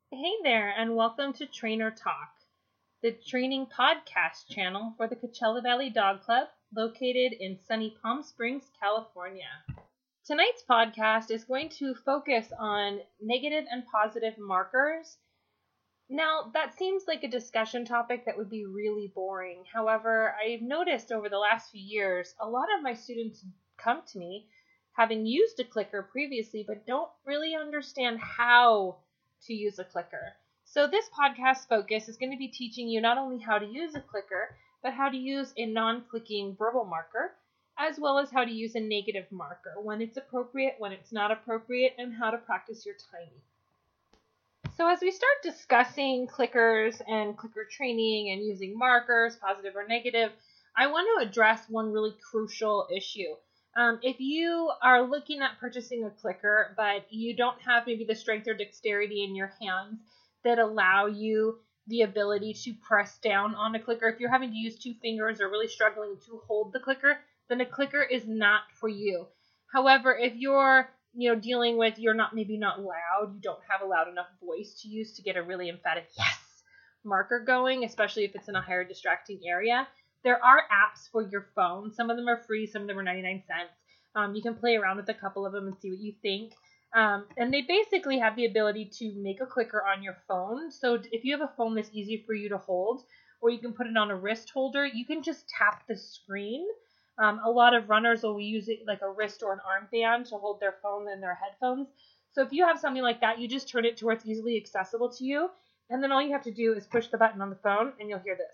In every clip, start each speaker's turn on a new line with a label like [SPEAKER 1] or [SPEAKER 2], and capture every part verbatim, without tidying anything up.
[SPEAKER 1] Hey there, and welcome to Trainer Talk, the training podcast channel for the Coachella Valley Dog Club, located in sunny Palm Springs, California. Tonight's podcast is going to focus on negative and positive markers. Now, that seems like a discussion topic that would be really boring. However, I've noticed over the last few years, a lot of my students come to me having used a clicker previously, but don't really understand how to use a clicker. So this podcast focus is going to be teaching you not only how to use a clicker, but how to use a non-clicking verbal marker, as well as how to use a negative marker, when it's appropriate, when it's not appropriate, and how to practice your timing. So as we start discussing clickers and clicker training and using markers, positive or negative, I want to address one really crucial issue. Um, if you are looking at purchasing a clicker, but you don't have maybe the strength or dexterity in your hands that allow you the ability to press down on a clicker, if you're having to use two fingers or really struggling to hold the clicker, then a clicker is not for you. However, if you're you know dealing with, you're not maybe not loud, you don't have a loud enough voice to use to get a really emphatic yes marker going, especially if it's in a higher distracting area, there are apps for your phone. Some of them are free, some of them are ninety-nine cents. Um, you can play around with a couple of them and see what you think. Um, and they basically have the ability to make a clicker on your phone. So if you have a phone that's easy for you to hold, or you can put it on a wrist holder, you can just tap the screen. Um, a lot of runners will use it like a wrist or an armband to hold their phone and their headphones. So if you have something like that, you just turn it to where it's easily accessible to you. And then all you have to do is push the button on the phone and you'll hear this.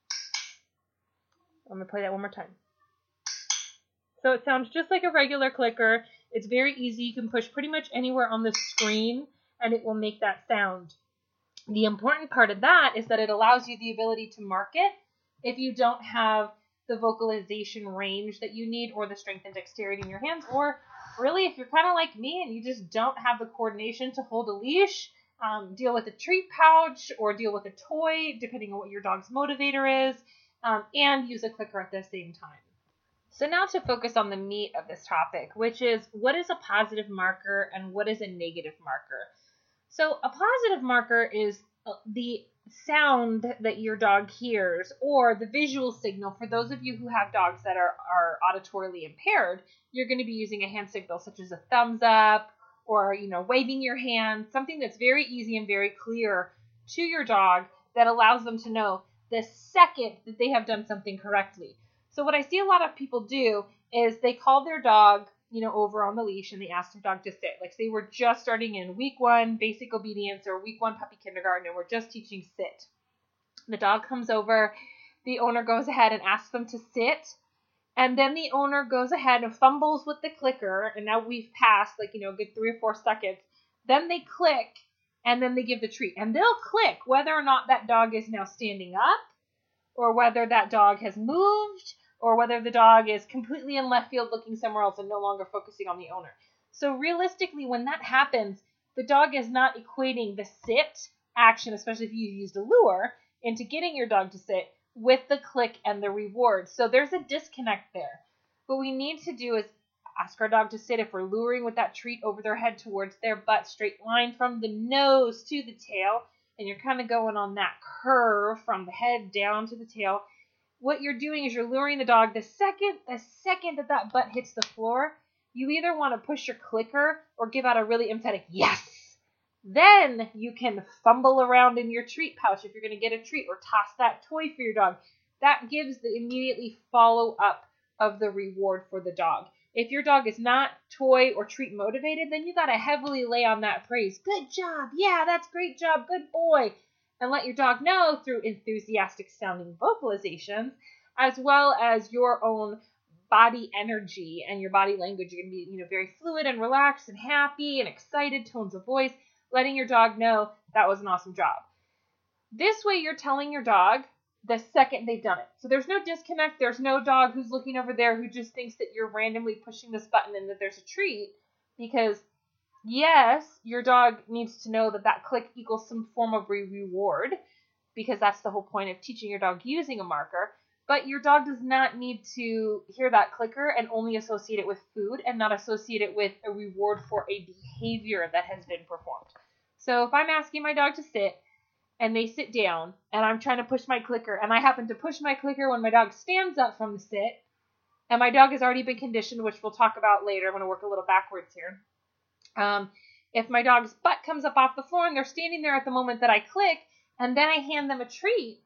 [SPEAKER 1] I'm going to play that one more time. So it sounds just like a regular clicker. It's very easy. You can push pretty much anywhere on the screen and it will make that sound. The important part of that is that it allows you the ability to mark it if you don't have the vocalization range that you need or the strength and dexterity in your hands, or really if you're kind of like me and you just don't have the coordination to hold a leash, um, deal with a treat pouch or deal with a toy, depending on what your dog's motivator is. Um, and use a clicker at the same time. So now to focus on the meat of this topic, which is what is a positive marker and what is a negative marker? So a positive marker is the sound that your dog hears or the visual signal. For those of you who have dogs that are, are auditorily impaired, you're going to be using a hand signal such as a thumbs up or, you know, waving your hand, something that's very easy and very clear to your dog that allows them to know the second that they have done something correctly. So what I see a lot of people do is they call their dog, you know, over on the leash and they ask their dog to sit. Like say we're just starting in week one basic obedience or week one puppy kindergarten and we're just teaching sit. The dog comes over, the owner goes ahead and asks them to sit, and then the owner goes ahead and fumbles with the clicker, and now we've passed like, you know, a good three or four seconds. Then they click. And then they give the treat. And they'll click whether or not that dog is now standing up, or whether that dog has moved, or whether the dog is completely in left field looking somewhere else and no longer focusing on the owner. So realistically, when that happens, the dog is not equating the sit action, especially if you used a lure, into getting your dog to sit with the click and the reward. So there's a disconnect there. What we need to do is ask our dog to sit if we're luring with that treat over their head towards their butt, straight line from the nose to the tail, and you're kind of going on that curve from the head down to the tail. What you're doing is you're luring the dog. The second, the second that that butt hits the floor, you either want to push your clicker or give out a really emphatic yes. Then you can fumble around in your treat pouch if you're going to get a treat or toss that toy for your dog. That gives the immediately follow up of the reward for the dog. If your dog is not toy or treat motivated, then you got to heavily lay on that phrase. Good job. Yeah, that's great job. Good boy. And let your dog know through enthusiastic sounding vocalizations, as well as your own body energy and your body language. You're going to be, you know, very fluid and relaxed and happy and excited tones of voice, letting your dog know that was an awesome job. This way you're telling your dog the second they've done it. So there's no disconnect. There's no dog who's looking over there who just thinks that you're randomly pushing this button and that there's a treat. Because yes, your dog needs to know that that click equals some form of re- reward, because that's the whole point of teaching your dog using a marker. But your dog does not need to hear that clicker and only associate it with food and not associate it with a reward for a behavior that has been performed. So if I'm asking my dog to sit and they sit down and I'm trying to push my clicker and I happen to push my clicker when my dog stands up from the sit, and my dog has already been conditioned, which we'll talk about later. I'm going to work a little backwards here. Um, if my dog's butt comes up off the floor and they're standing there at the moment that I click, and then I hand them a treat,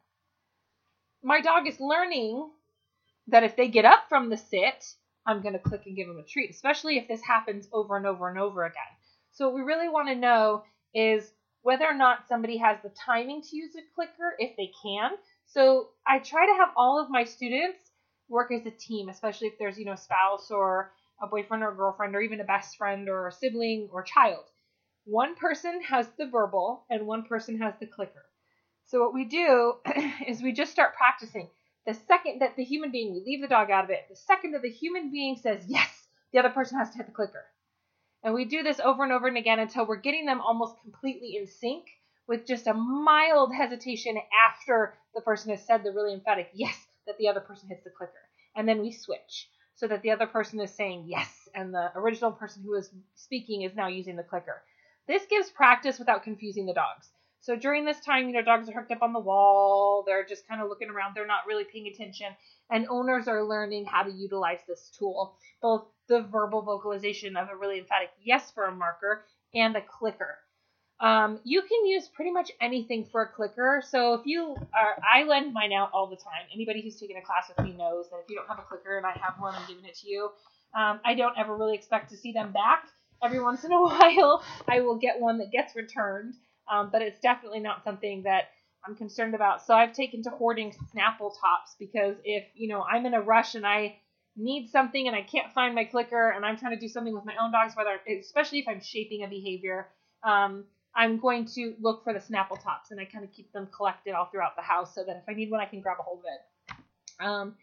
[SPEAKER 1] my dog is learning that if they get up from the sit, I'm going to click and give them a treat, especially if this happens over and over and over again. So what we really want to know is whether or not somebody has the timing to use a clicker, if they can. So I try to have all of my students work as a team, especially if there's, you know, a spouse or a boyfriend or a girlfriend or even a best friend or a sibling or child. One person has the verbal and one person has the clicker. So what we do is we just start practicing. The second that the human being, we leave the dog out of it, the second that the human being says yes, the other person has to hit the clicker. And we do this over and over and again until we're getting them almost completely in sync with just a mild hesitation after the person has said the really emphatic yes, that the other person hits the clicker. And then we switch so that the other person is saying yes, and the original person who is speaking is now using the clicker. This gives practice without confusing the dogs. So during this time, you know, dogs are hooked up on the wall. They're just kind of looking around. They're not really paying attention. And owners are learning how to utilize this tool, both the verbal vocalization of a really emphatic yes for a marker and a clicker. Um, you can use pretty much anything for a clicker. So if you are, I lend mine out all the time. Anybody who's taken a class with me knows that if you don't have a clicker and I have one, I'm giving it to you. Um, I don't ever really expect to see them back. Every once in a while, I will get one that gets returned. Um, but it's definitely not something that I'm concerned about. So I've taken to hoarding Snapple tops because if, you know, I'm in a rush and I need something and I can't find my clicker and I'm trying to do something with my own dogs, whether, especially if I'm shaping a behavior, um, I'm going to look for the Snapple tops, and I kind of keep them collected all throughout the house so that if I need one, I can grab a hold of it. Um,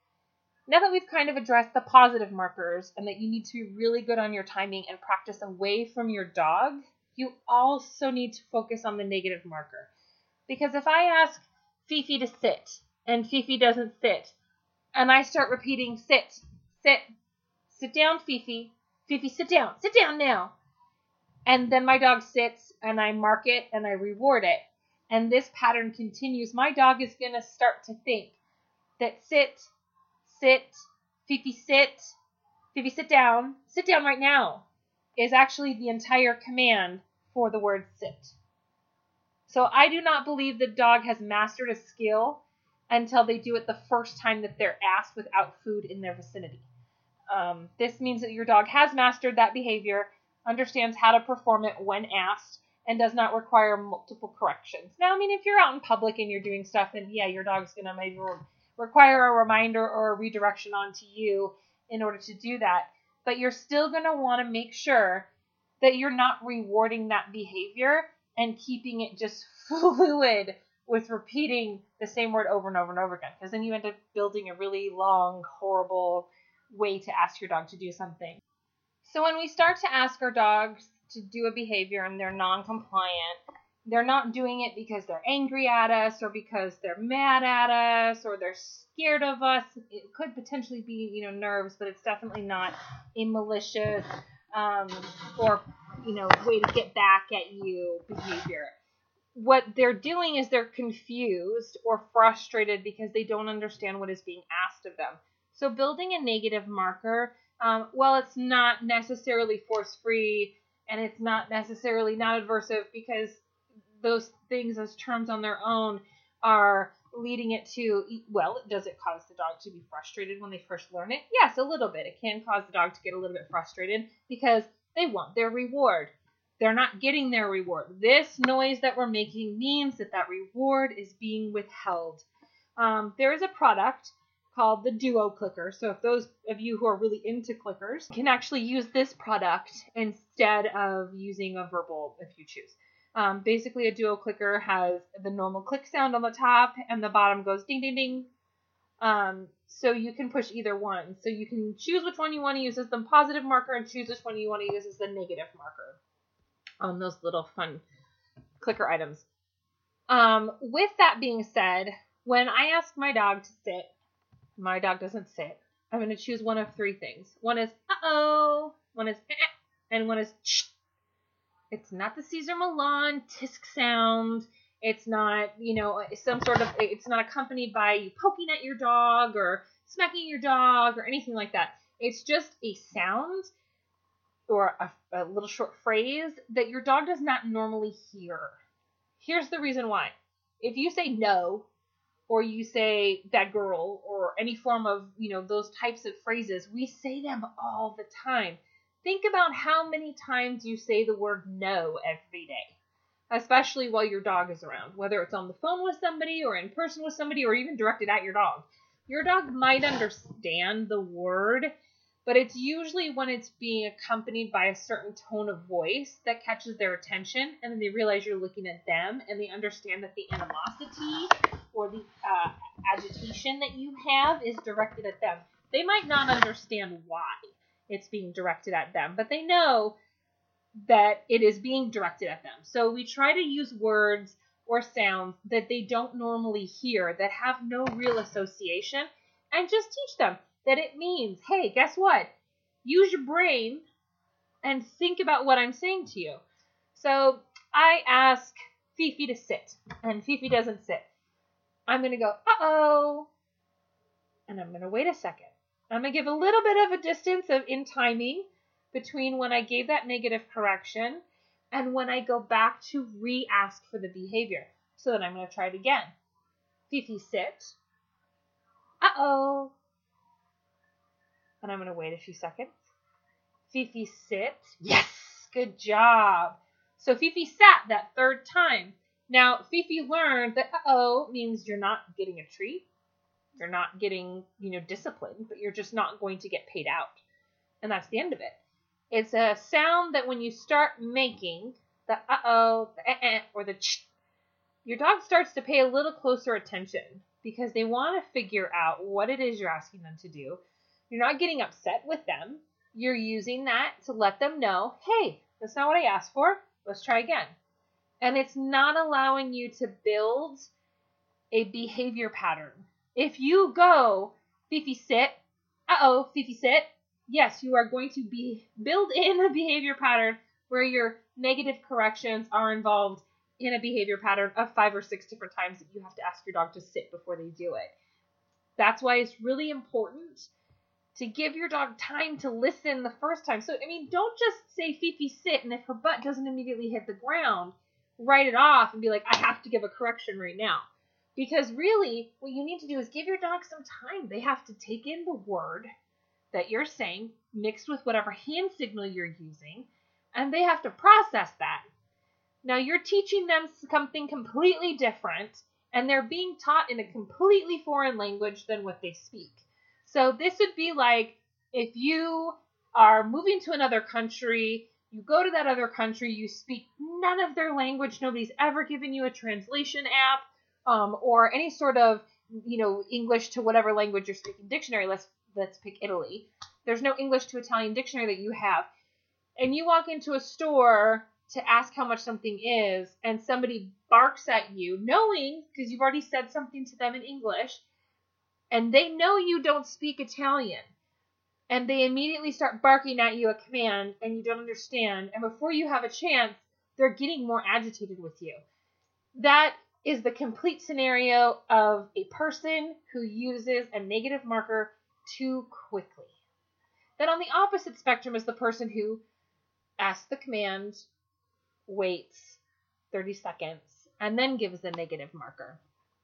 [SPEAKER 1] now that we've kind of addressed the positive markers and that you need to be really good on your timing and practice away from your dog, you also need to focus on the negative marker. Because if I ask Fifi to sit and Fifi doesn't sit, and I start repeating sit, sit, sit down, Fifi, Fifi, sit down, sit down now. And then my dog sits and I mark it and I reward it. And this pattern continues. My dog is going to start to think that sit, sit, Fifi, sit, Fifi, sit down, sit down right now is actually the entire command for the word sit. So I do not believe the dog has mastered a skill until they do it the first time that they're asked without food in their vicinity. Um, this means that your dog has mastered that behavior, understands how to perform it when asked, and does not require multiple corrections. Now, I mean, if you're out in public and you're doing stuff, then yeah, your dog's going to maybe re- require a reminder or a redirection onto you in order to do that. But you're still going to want to make sure that you're not rewarding that behavior and keeping it just fluid with repeating the same word over and over and over again. Because then you end up building a really long, horrible way to ask your dog to do something. So when we start to ask our dogs to do a behavior and they're non-compliant, they're not doing it because they're angry at us or because they're mad at us or they're scared of us. It could potentially be, you know, nerves, but it's definitely not a malicious um, or, you know, way to get back at you behavior. What they're doing is they're confused or frustrated because they don't understand what is being asked of them. So building a negative marker, um, while it's not necessarily force-free and it's not necessarily not adversive because those things as terms on their own are leading it to, well, does it cause the dog to be frustrated when they first learn it? Yes, a little bit. It can cause the dog to get a little bit frustrated because they want their reward. They're not getting their reward. This noise that we're making means that that reward is being withheld. Um, there is a product called the Duo Clicker. So if those of you who are really into clickers can actually use this product instead of using a verbal if you choose. Um, basically, a Duo Clicker has the normal click sound on the top and the bottom goes ding, ding, ding. Um, so you can push either one. So you can choose which one you want to use as the positive marker and choose which one you want to use as the negative marker on those little fun clicker items. Um, with that being said, when I ask my dog to sit, my dog doesn't sit. I'm going to choose one of three things. One is uh-oh, one is eh, and one is shh. It's not the Cesar Millan tisk sound. It's not, you know, some sort of, it's not accompanied by you poking at your dog or smacking your dog or anything like that. It's just a sound or a, a little short phrase that your dog does not normally hear. Here's the reason why. If you say no, or you say bad girl, or any form of, you know, those types of phrases, we say them all the time. Think about how many times you say the word no every day, especially while your dog is around, whether it's on the phone with somebody or in person with somebody or even directed at your dog. Your dog might understand the word, but it's usually when it's being accompanied by a certain tone of voice that catches their attention, and then they realize you're looking at them, and they understand that the animosity or the uh, agitation that you have is directed at them. They might not understand why it's being directed at them, but they know that it is being directed at them. So we try to use words or sounds that they don't normally hear, that have no real association, and just teach them that it means, hey, guess what? Use your brain and think about what I'm saying to you. So I ask Fifi to sit, and Fifi doesn't sit. I'm going to go, uh-oh, and I'm going to wait a second. I'm going to give a little bit of a distance of in timing between when I gave that negative correction and when I go back to re-ask for the behavior. So then I'm going to try it again. Fifi, sit. Uh-oh. And I'm going to wait a few seconds. Fifi, sit. Yes, good job. So Fifi sat that third time. Now, Fifi learned that uh-oh means you're not getting a treat. You're not getting, you know, disciplined, but you're just not going to get paid out. And that's the end of it. It's a sound that when you start making the uh-oh, the eh-eh, or the ch, your dog starts to pay a little closer attention because they want to figure out what it is you're asking them to do. You're not getting upset with them. You're using that to let them know, hey, that's not what I asked for. Let's try again. And it's not allowing you to build a behavior pattern. If you go, Fifi, sit, uh-oh, Fifi, sit, yes, you are going to be build in a behavior pattern where your negative corrections are involved in a behavior pattern of five or six different times that you have to ask your dog to sit before they do it. That's why it's really important to give your dog time to listen the first time. So, I mean, don't just say Fifi, sit, and if her butt doesn't immediately hit the ground, write it off and be like, I have to give a correction right now. Because really, what you need to do is give your dog some time. They have to take in the word that you're saying, mixed with whatever hand signal you're using, and they have to process that. Now, you're teaching them something completely different, and they're being taught in a completely foreign language than what they speak. So this would be like if you are moving to another country, you go to that other country, you speak none of their language, nobody's ever given you a translation app, um, or any sort of, you know, English to whatever language you're speaking dictionary. Let's let's pick Italy. There's no English to Italian dictionary that you have. And you walk into a store to ask how much something is, and somebody barks at you, knowing, because you've already said something to them in English, and they know you don't speak Italian. And they immediately start barking at you a command, and you don't understand. And before you have a chance, they're getting more agitated with you. That is the complete scenario of a person who uses a negative marker too quickly. Then on the opposite spectrum is the person who asks the command, waits thirty seconds, and then gives the negative marker.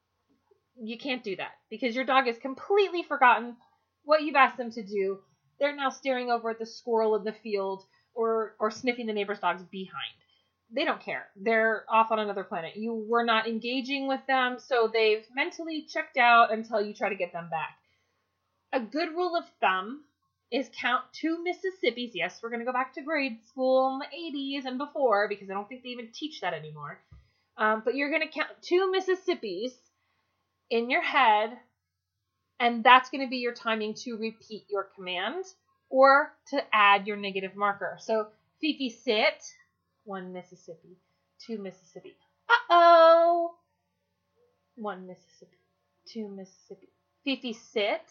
[SPEAKER 1] You can't do that because your dog has completely forgotten what you've asked them to do. They're now staring over at the squirrel in the field or or sniffing the neighbor's dog's behind. They don't care. They're off on another planet. You were not engaging with them, so they've mentally checked out until you try to get them back. A good rule of thumb is count two Mississippis. Yes, we're going to go back to grade school in the eighties and before because I don't think they even teach that anymore. Um, but you're going to count two Mississippis in your head, and that's going to be your timing to repeat your command or to add your negative marker. So, Fifi, sit. One Mississippi. Two Mississippi. Uh-oh. One Mississippi. Two Mississippi. Fifi, sit.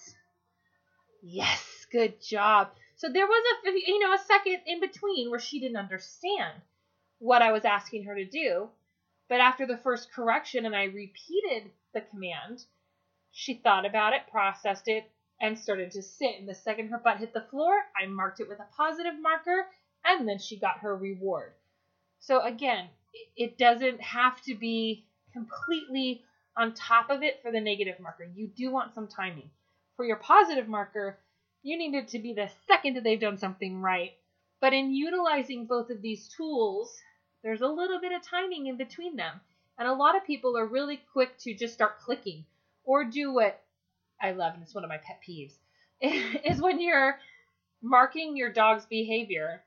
[SPEAKER 1] Yes, good job. So there was a, you know, a second in between where she didn't understand. what I was asking her to do. But after the first correction and I repeated the command, she thought about it, processed it, and started to sit. And the second her butt hit the floor, I marked it with a positive marker, and then she got her reward. So again, it doesn't have to be completely on top of it for the negative marker. You do want some timing. For your positive marker, you need it to be the second that they've done something right. But in utilizing both of these tools, there's a little bit of timing in between them. And a lot of people are really quick to just start clicking or do what I love, and it's one of my pet peeves, is when you're marking your dog's behavior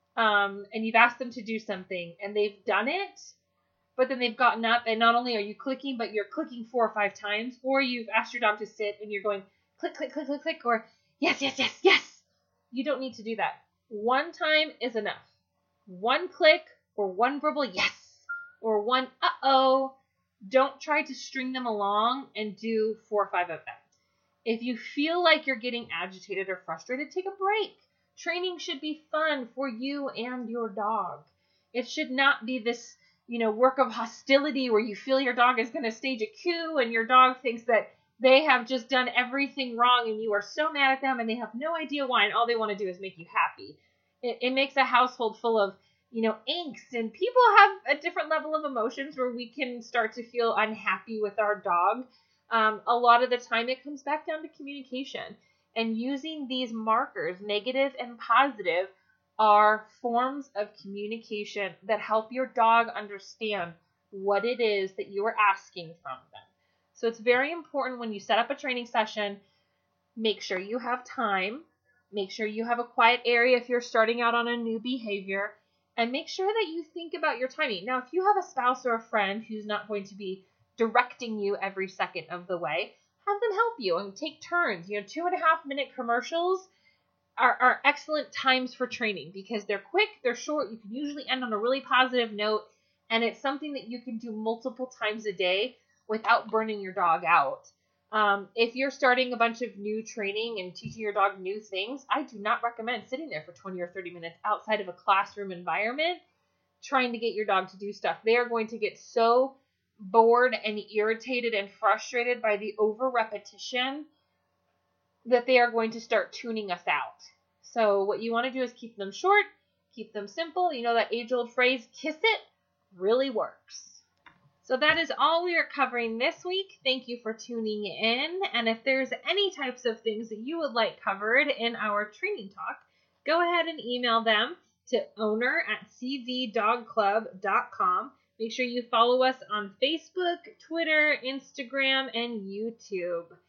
[SPEAKER 1] um, and you've asked them to do something and they've done it, but then they've gotten up and not only are you clicking, but you're clicking four or five times, or you've asked your dog to sit and you're going click, click, click, click, click, or yes, yes, yes, yes. You don't need to do that. One time is enough. One click or one verbal yes or one uh-oh. Don't try to string them along and do four or five of them. If you feel like you're getting agitated or frustrated, take a break. Training should be fun for you and your dog. It should not be this, you know, work of hostility where you feel your dog is going to stage a coup and your dog thinks that they have just done everything wrong and you are so mad at them and they have no idea why and all they want to do is make you happy. It, it makes a household full of, you know, angst, and people have a different level of emotions where we can start to feel unhappy with our dog. Um, a lot of the time it comes back down to communication, and using these markers, negative and positive, are forms of communication that help your dog understand what it is that you are asking from them. So it's very important when you set up a training session, make sure you have time, make sure you have a quiet area if you're starting out on a new behavior, and make sure that you think about your timing. Now, if you have a spouse or a friend who's not going to be directing you every second of the way, have them help you and take turns. You know, two and a half minute commercials are, are excellent times for training because they're quick, they're short, you can usually end on a really positive note, and it's something that you can do multiple times a day without burning your dog out. Um, if you're starting a bunch of new training and teaching your dog new things, I do not recommend sitting there for twenty or thirty minutes outside of a classroom environment trying to get your dog to do stuff. They are going to get so bored and irritated and frustrated by the over repetition that they are going to start tuning us out. So what you want to do is keep them short, keep them simple. You know that age-old phrase, kiss it, really works. So that is all we are covering this week. Thank you for tuning in. And if there's any types of things that you would like covered in our training talk, go ahead and email them to owner at c v dog club dot com. Make sure you follow us on Facebook, Twitter, Instagram, and YouTube.